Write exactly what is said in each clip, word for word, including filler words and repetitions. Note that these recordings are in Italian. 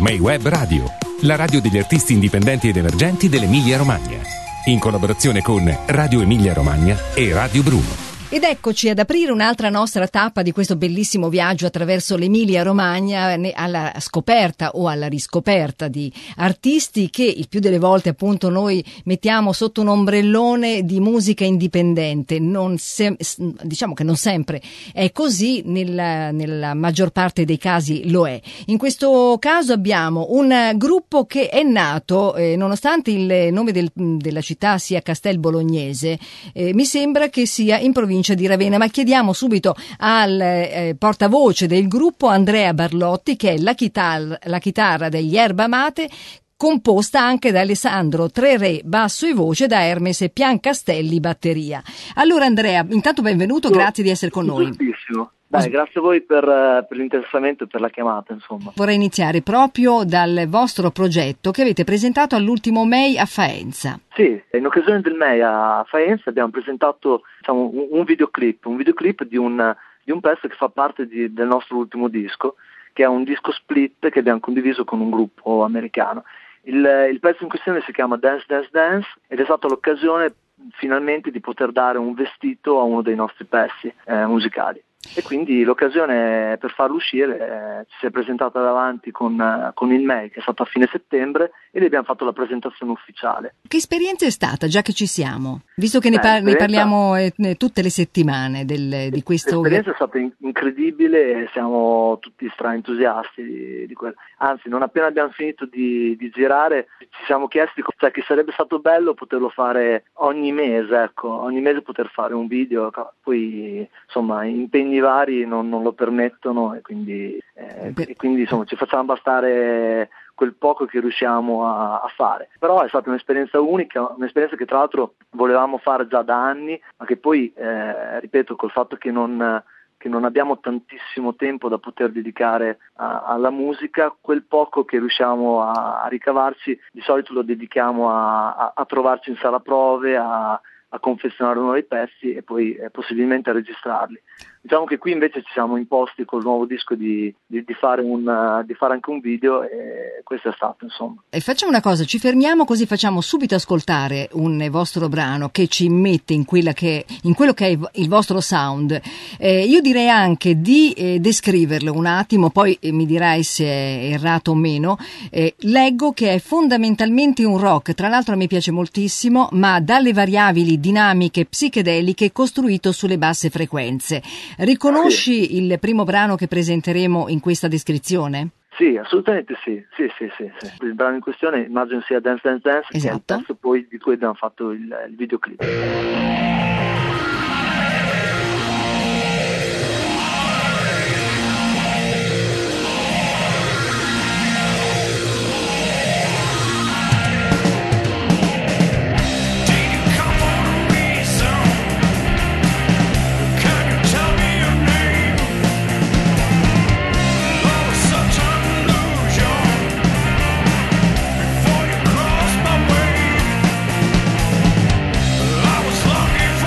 May Web Radio, la radio degli artisti indipendenti ed emergenti dell'Emilia Romagna, in collaborazione con Radio Emilia Romagna e Radio Bruno. Ed eccoci ad aprire un'altra nostra tappa di questo bellissimo viaggio attraverso l'Emilia Romagna alla scoperta o alla riscoperta di artisti che il più delle volte appunto noi mettiamo sotto un ombrellone di musica indipendente. Non se, diciamo che non sempre è così, nella, nella maggior parte dei casi lo è. In questo caso abbiamo un gruppo che è nato, eh, nonostante il nome del, della città sia Castel Bolognese, eh, mi sembra che sia in provincia di Ravenna, ma chiediamo subito al eh, portavoce del gruppo Andrea Barlotti, che è la chitarra, la chitarra degli Erba Mate, composta anche da Alessandro Treré basso e voce, da Hermes Piancastelli batteria. Allora Andrea, intanto benvenuto, no, grazie di essere con noi. Giustissimo. Dai, grazie a voi per, per l'interessamento e per la chiamata, insomma. Vorrei iniziare proprio dal vostro progetto che avete presentato all'ultimo May a Faenza. Sì, in occasione del May a Faenza abbiamo presentato, diciamo, un, un videoclip, un videoclip di un, di un pezzo che fa parte di, del nostro ultimo disco, che è un disco split che abbiamo condiviso con un gruppo americano. Il, il pezzo in questione si chiama Dance Dance Dance ed è stata l'occasione finalmente di poter dare un vestito a uno dei nostri pezzi eh, musicali. E quindi l'occasione per farlo uscire eh, ci si è presentata davanti con, eh, con il May, che è stato a fine settembre, e lì abbiamo fatto la presentazione ufficiale. Che esperienza è stata, già che ci siamo? Visto che ne, par- ne parliamo eh, tutte le settimane del, di questo... L'esperienza è stata in- incredibile e siamo tutti stra entusiasti di, di quello. Anzi, non appena abbiamo finito di, di girare ci siamo chiesti, cioè, che sarebbe stato bello poterlo fare ogni mese, ecco, ogni mese poter fare un video, poi insomma impegni vari non, non lo permettono e quindi, eh, e quindi insomma ci facciamo bastare quel poco che riusciamo a, a fare. Però è stata un'esperienza unica, un'esperienza che tra l'altro volevamo fare già da anni, ma che poi, eh, ripeto, col fatto che non, che non abbiamo tantissimo tempo da poter dedicare a, alla musica, quel poco che riusciamo a, a ricavarci di solito lo dedichiamo a, a, a trovarci in sala prove, a, a confezionare nuovi pezzi e poi eh, possibilmente a registrarli. Diciamo che qui invece ci siamo imposti col nuovo disco di, di, di, fare un, uh, di fare anche un video e questo è stato, insomma. E facciamo una cosa, ci fermiamo così facciamo subito ascoltare un vostro brano che ci immette in, quella che, in quello che è il vostro sound. Eh, io direi anche di eh, descriverlo un attimo, poi eh, mi dirai se è errato o meno. Eh, leggo che è fondamentalmente un rock, tra l'altro a me piace moltissimo, ma dalle variabili dinamiche psichedeliche costruito sulle basse frequenze. Riconosci sì. il primo brano che presenteremo in questa descrizione? Sì, assolutamente sì. Sì, sì, sì, sì. Il brano in questione immagino sia Dance Dance Dance, esatto. Che è il pezzo poi di cui abbiamo fatto il, il videoclip. As long as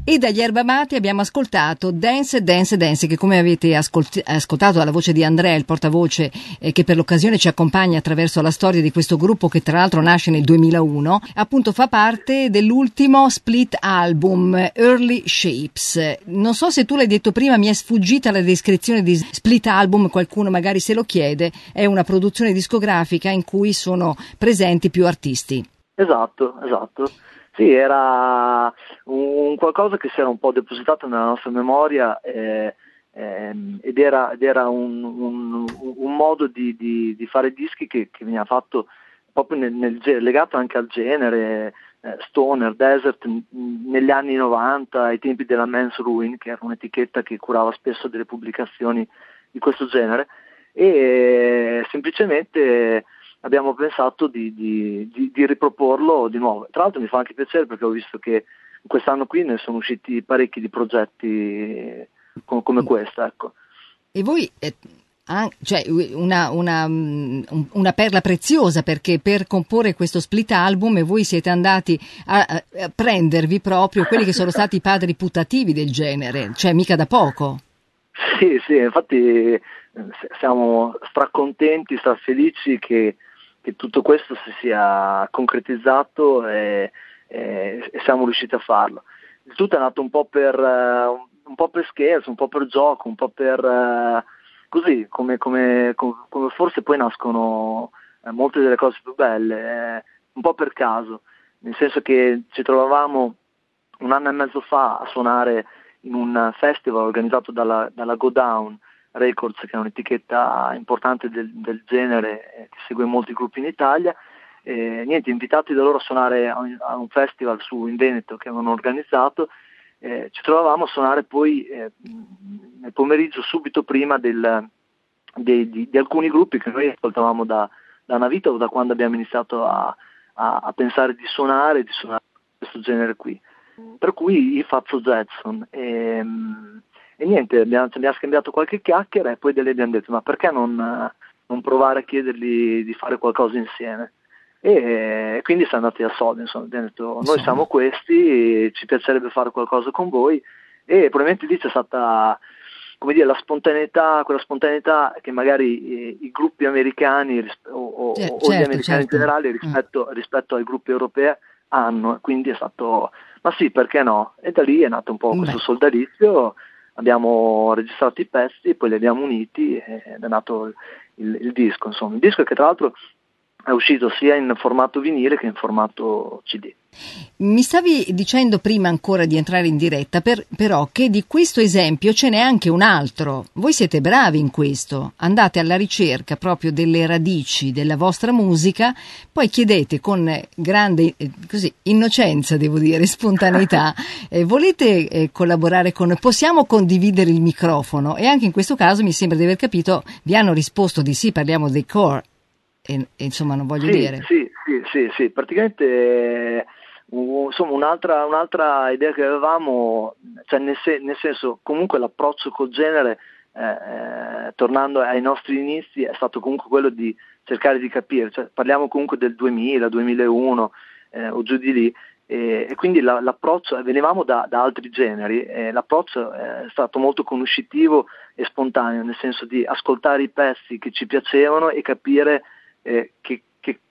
E dagli Yerba Mate abbiamo ascoltato Dance, Dance, Dance, che come avete ascolt- ascoltato dalla voce di Andrea, il portavoce eh, che per l'occasione ci accompagna attraverso la storia di questo gruppo che tra l'altro nasce nel duemilauno, appunto fa parte dell'ultimo split album Early Shapes. Non so se tu l'hai detto prima, mi è sfuggita la descrizione di split album, qualcuno magari se lo chiede, è una produzione discografica in cui sono presenti più artisti. Esatto, esatto. Sì, era un qualcosa che si era un po' depositato nella nostra memoria eh, ehm, ed era, ed era un, un, un modo di, di, di fare dischi che, che veniva fatto proprio nel, nel, legato anche al genere eh, stoner, desert, n- negli anni novanta, ai tempi della Men's Ruin, che era un'etichetta che curava spesso delle pubblicazioni di questo genere, e eh, semplicemente abbiamo pensato di, di, di, di riproporlo di nuovo. Tra l'altro mi fa anche piacere perché ho visto che quest'anno qui ne sono usciti parecchi di progetti come, come questo, ecco. E voi, eh, ah, cioè una, una, una perla preziosa, perché per comporre questo split album voi siete andati a, a prendervi proprio quelli che sono stati i padri putativi del genere, cioè mica da poco. Sì, sì, infatti siamo stracontenti, strafelici che che tutto questo si sia concretizzato e, e, e siamo riusciti a farlo. Il tutto è nato un po' per uh, un po' per scherzo, un po' per gioco, un po' per uh, così, come, come, come forse poi nascono uh, molte delle cose più belle, eh, un po' per caso, nel senso che ci trovavamo un anno e mezzo fa a suonare in un festival organizzato dalla, dalla Go Down Records, che è un'etichetta importante del, del genere eh, che segue molti gruppi in Italia. Eh, niente, invitati da loro a suonare a un, a un festival su in Veneto che avevano organizzato, eh, ci trovavamo a suonare poi eh, nel pomeriggio subito prima del, dei, di, di alcuni gruppi che noi ascoltavamo da, da una vita o da quando abbiamo iniziato a, a, a pensare di suonare, di suonare questo genere qui. Per cui i Fazzo Jetson. Ehm, E niente, abbiamo, abbiamo scambiato qualche chiacchiera e poi delle abbiamo detto ma perché non, non provare a chiedergli di fare qualcosa insieme? E quindi siamo andati a soldi, insomma, abbiamo detto noi siamo questi, ci piacerebbe fare qualcosa con voi, e probabilmente lì c'è stata, come dire, la spontaneità, quella spontaneità che magari i, i gruppi americani o, Cioè, o certo, gli americani certo. in generale rispetto, mm. rispetto ai gruppi europei hanno, quindi è stato, ma sì, perché no? E da lì è nato un po' questo Beh. soldalizio. Abbiamo registrato i pezzi, poi li abbiamo uniti ed è nato il, il disco, insomma. Il disco che tra l'altro è uscito sia in formato vinile che in formato C D. Mi stavi dicendo prima ancora di entrare in diretta, per, però che di questo esempio ce n'è anche un altro. Voi siete bravi in questo, andate alla ricerca proprio delle radici della vostra musica, poi chiedete con grande eh, così, innocenza, devo dire, spontaneità, eh, volete eh, collaborare con noi, possiamo condividere il microfono? E anche in questo caso mi sembra di aver capito, vi hanno risposto di sì, parliamo dei Core, e, e insomma non voglio sì, dire. Sì, sì, sì, sì, praticamente... Insomma, un'altra, un'altra idea che avevamo, cioè nel, se, nel senso, comunque l'approccio col genere, eh, eh, tornando ai nostri inizi, è stato comunque quello di cercare di capire, cioè, parliamo comunque del duemila, duemilauno eh, o giù di lì, e, e quindi la, l'approccio, venivamo da, da altri generi, e l'approccio è stato molto conoscitivo e spontaneo, nel senso di ascoltare i pezzi che ci piacevano e capire eh, che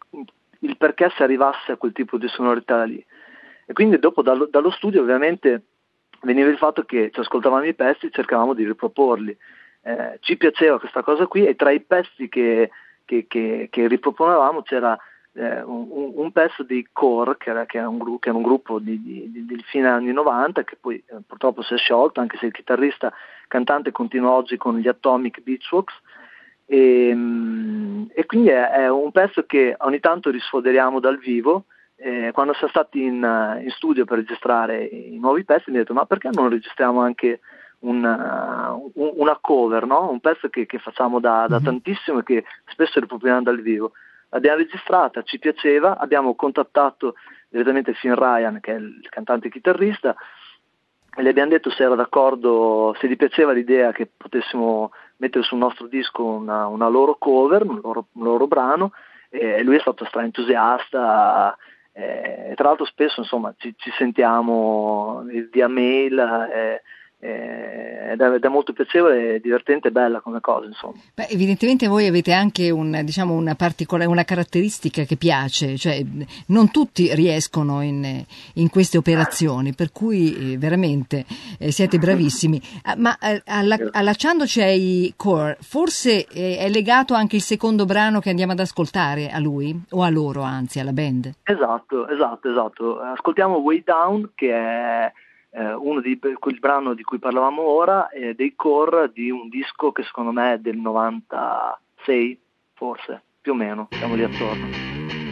il perché si arrivasse a quel tipo di sonorità lì. E quindi dopo dallo, dallo studio ovviamente veniva il fatto che ci ascoltavamo i pezzi e cercavamo di riproporli. Eh, ci piaceva questa cosa qui, e tra i pezzi che, che, che, che riproponevamo c'era eh, un, un pezzo di Core, che era, che era, un, gru- che era un gruppo di, di, di, di fine anni novanta, che poi eh, purtroppo si è sciolto, anche se il chitarrista cantante continua oggi con gli Atomic Beachworks. E, e quindi è, è un pezzo che ogni tanto risfoderiamo dal vivo. Eh, quando siamo stati in, in studio per registrare i nuovi pezzi mi ho detto ma perché non registriamo anche una, una cover, no? Un pezzo che, che facciamo da, da tantissimo e che spesso riproponiamo dal vivo. L'abbiamo registrata, ci piaceva, abbiamo contattato direttamente Finn Ryan, che è il cantante chitarrista, e le abbiamo detto se era d'accordo, se gli piaceva l'idea che potessimo mettere sul nostro disco una, una loro cover, un loro, un loro brano, e lui è stato stra entusiasta, Eh, tra l'altro spesso insomma ci, ci sentiamo via mail eh, eh, ed, è, ed è molto piacevole, e divertente e bella come cosa, insomma. Beh, evidentemente voi avete anche un, diciamo, una particolare, una caratteristica che piace, cioè non tutti riescono in, in queste operazioni, per cui eh, veramente eh, siete bravissimi. Ah, ma eh, alla, allacciandoci ai Core, forse eh, è legato anche il secondo brano che andiamo ad ascoltare a lui, o a loro, anzi alla band? Esatto, esatto, esatto. Ascoltiamo Way Down, che è eh, uno di quel brano di cui parlavamo ora, eh, dei Core, di un disco che secondo me è del novantasei, forse, più o meno, siamo lì attorno.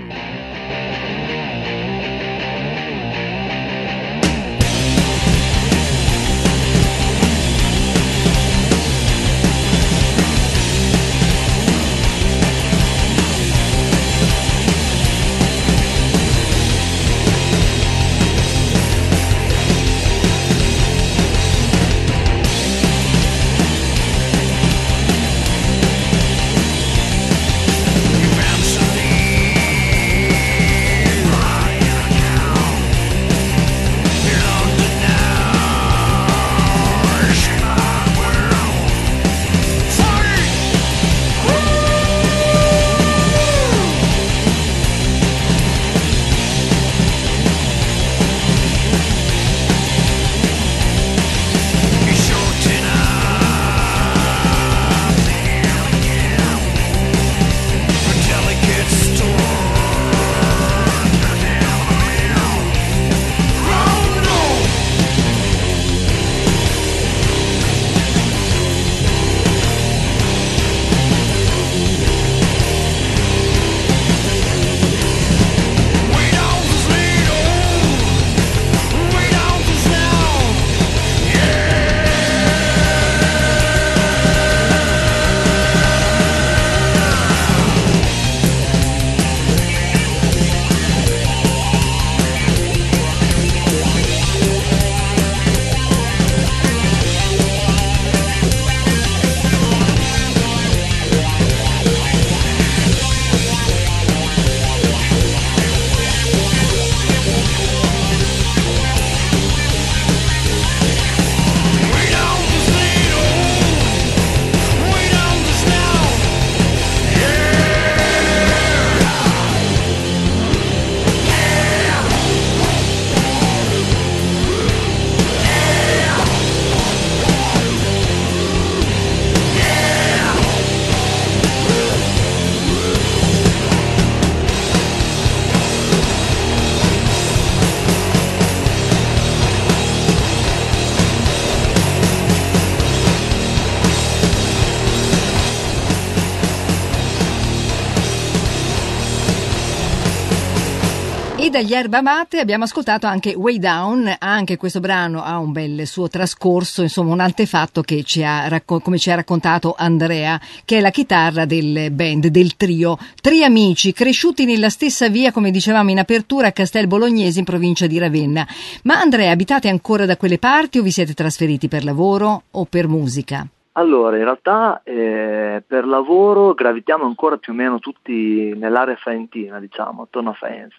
E dagli Yerba Mate abbiamo ascoltato anche Way Down. Anche questo brano ha un bel suo trascorso, insomma un antefatto che ci ha, come ci ha raccontato Andrea, che è la chitarra del band, del trio. Tre amici cresciuti nella stessa via, come dicevamo in apertura, a Castel Bolognese in provincia di Ravenna. Ma Andrea, abitate ancora da quelle parti o vi siete trasferiti per lavoro o per musica? Allora, in realtà eh, per lavoro gravitiamo ancora più o meno tutti nell'area faentina, diciamo, attorno a Faenza.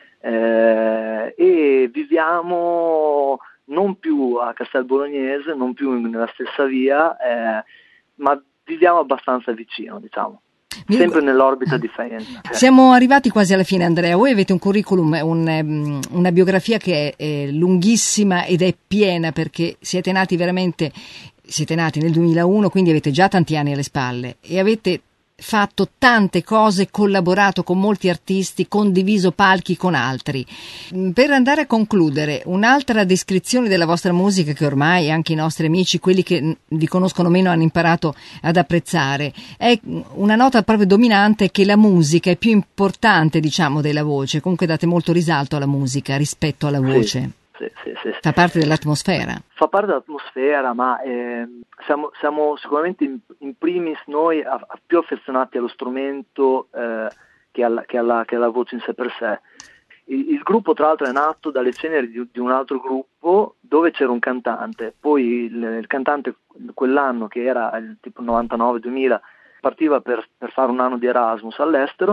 Eh, e viviamo non più a Castel Bolognese, non più nella stessa via, eh, ma viviamo abbastanza vicino, diciamo. Sempre nell'orbita di Faenza. Siamo arrivati quasi alla fine, Andrea. Voi avete un curriculum, un, una biografia che è, è lunghissima ed è piena, perché siete nati veramente, siete nati nel duemilauno, quindi avete già tanti anni alle spalle e avete fatto tante cose, collaborato con molti artisti, condiviso palchi con altri. Per andare a concludere, un'altra descrizione della vostra musica che ormai anche i nostri amici, quelli che vi conoscono meno, hanno imparato ad apprezzare, è una nota proprio dominante, che la musica è più importante, diciamo, della voce. Comunque date molto risalto alla musica rispetto alla voce. Sì. Sì, sì, sì. Fa parte dell'atmosfera. Fa parte dell'atmosfera, ma eh, siamo, siamo sicuramente in, in primis noi a, a più affezionati allo strumento eh, che, alla, che, alla, che alla voce in sé per sé. Il, il gruppo tra l'altro è nato dalle ceneri di, di un altro gruppo dove c'era un cantante, poi il, il cantante quell'anno, che era il tipo novantanove duemila, partiva per, per fare un anno di Erasmus all'estero,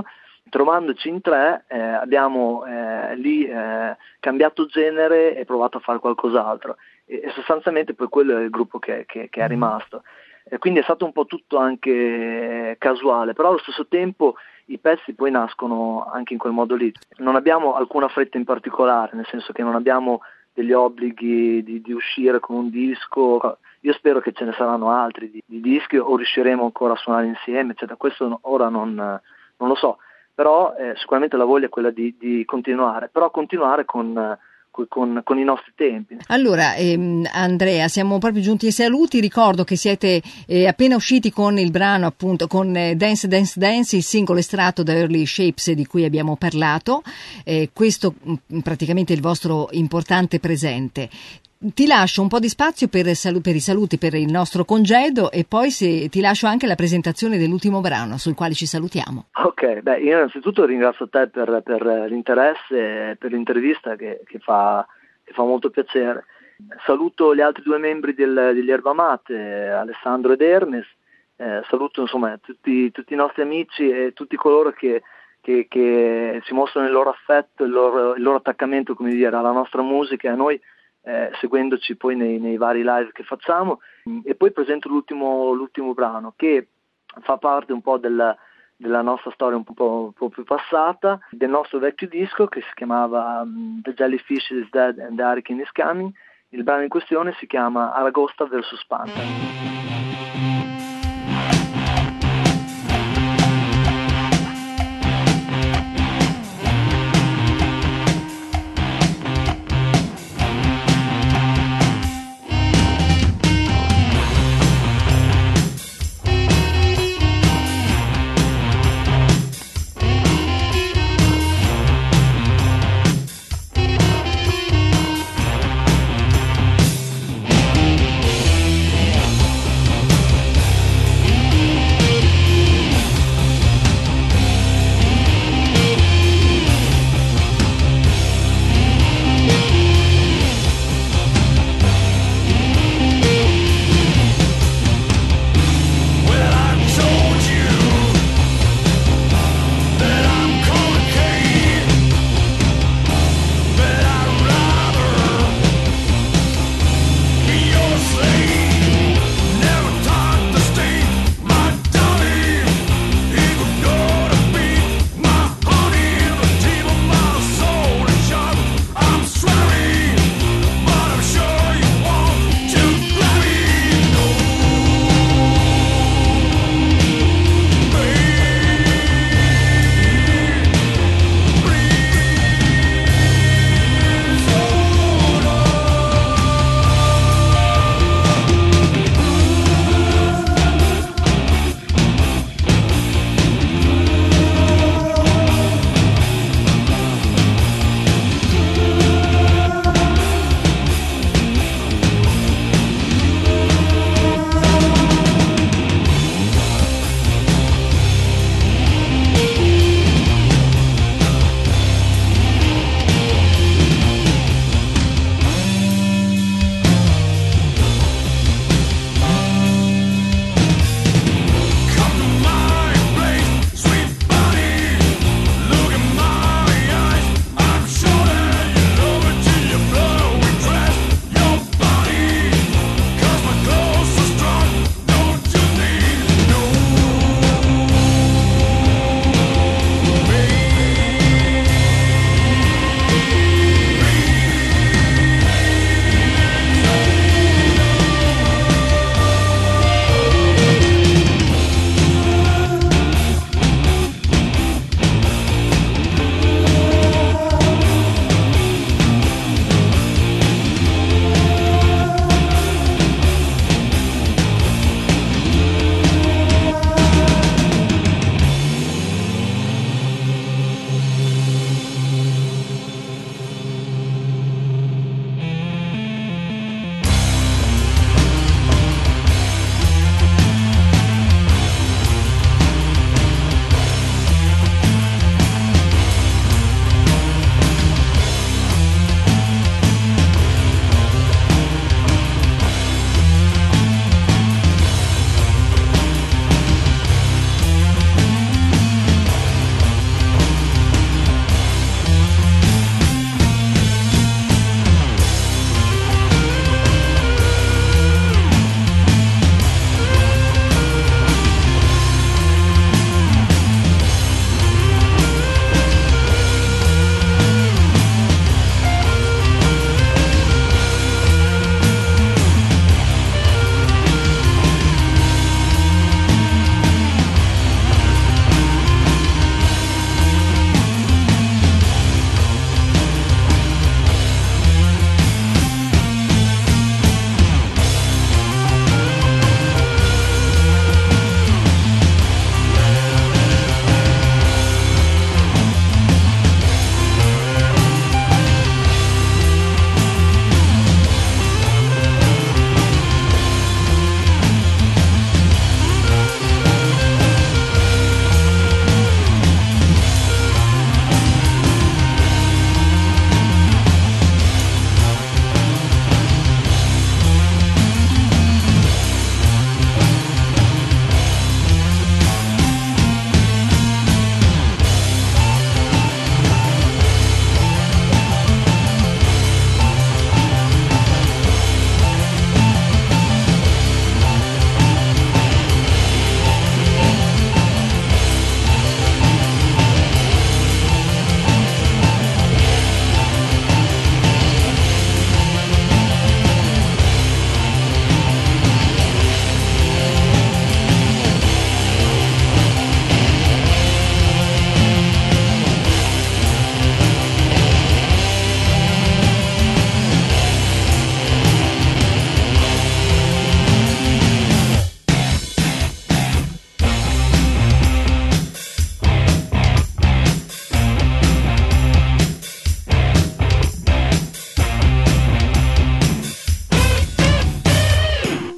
trovandoci in tre eh, abbiamo eh, lì eh, cambiato genere e provato a fare qualcos'altro e, e sostanzialmente poi quello è il gruppo che, che, che è rimasto. E quindi è stato un po' tutto anche casuale, però allo stesso tempo i pezzi poi nascono anche in quel modo lì. Non abbiamo alcuna fretta in particolare, nel senso che non abbiamo degli obblighi di, di uscire con un disco. Io spero che ce ne saranno altri di, di dischi o riusciremo ancora a suonare insieme, eccetera. Questo ora non, non lo so, però eh, sicuramente la voglia è quella di, di continuare, però continuare con... Con, con i nostri tempi. Allora ehm, Andrea, siamo proprio giunti ai saluti. Ricordo che siete eh, appena usciti con il brano, appunto, con eh, Dance Dance Dance, il singolo estratto da Early Shapes di cui abbiamo parlato. Eh, questo mh, praticamente è il vostro importante presente. Ti lascio un po' di spazio per, salu- per i saluti, per il nostro congedo, e poi se ti lascio anche la presentazione dell'ultimo brano sul quale ci salutiamo. Ok, beh, io innanzitutto ringrazio te per, per l'interesse e per l'intervista che, che, fa, che fa molto piacere. Saluto gli altri due membri del, degli Erba Mate, Alessandro ed Hermes. Eh, saluto insomma tutti, tutti i nostri amici e tutti coloro che, che, che ci mostrano il loro affetto, il loro, il loro attaccamento, come dire, alla nostra musica e a noi. Eh, seguendoci poi nei, nei vari live che facciamo. E poi presento l'ultimo, l'ultimo brano che fa parte un po' della, della nostra storia un po', un po' più passata, del nostro vecchio disco che si chiamava um, The Jellyfish is Dead and the Hurricane is Coming. Il brano in questione si chiama Aragosta versus Panther.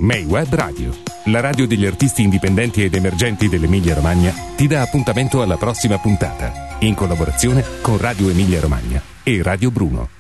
May Web Radio. La radio degli artisti indipendenti ed emergenti dell'Emilia Romagna ti dà appuntamento alla prossima puntata, in collaborazione con Radio Emilia Romagna e Radio Bruno.